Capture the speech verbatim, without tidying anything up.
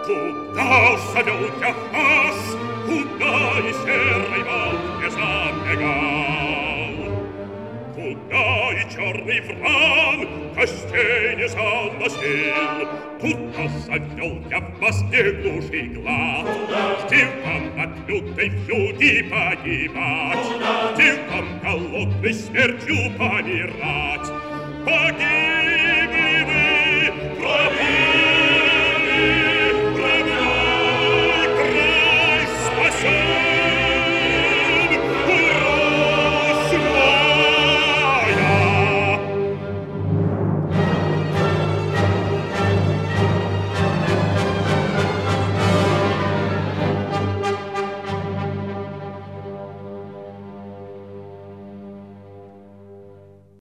Туда завел я вас, куда и серый волк не забегал, куда и черный вран костей не заносил. Туда завел я вас, не глуши глаз, где вам от лютой вьюги погибать, где вам голодной смертью помирать. Погибать!